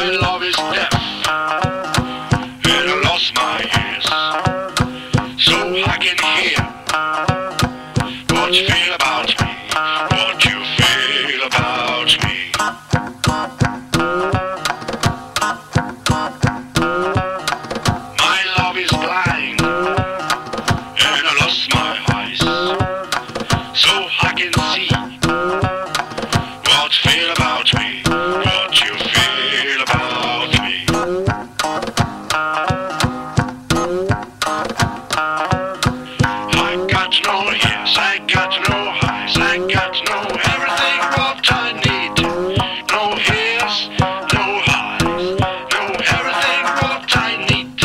My love is deaf, and I lost my ears, so I can hear what you feel about me, what you feel about me. My love is blind, and I lost my eyes, so I can see what you feel about me, what you feel about me. I got to know, yes, I got to know eyes, I got to know everything what I need. No ears, no eyes, know everything what I need.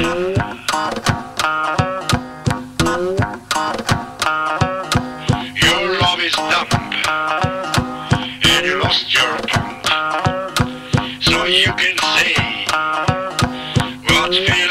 Your love is dumb, and you lost your tongue, so you can say what feels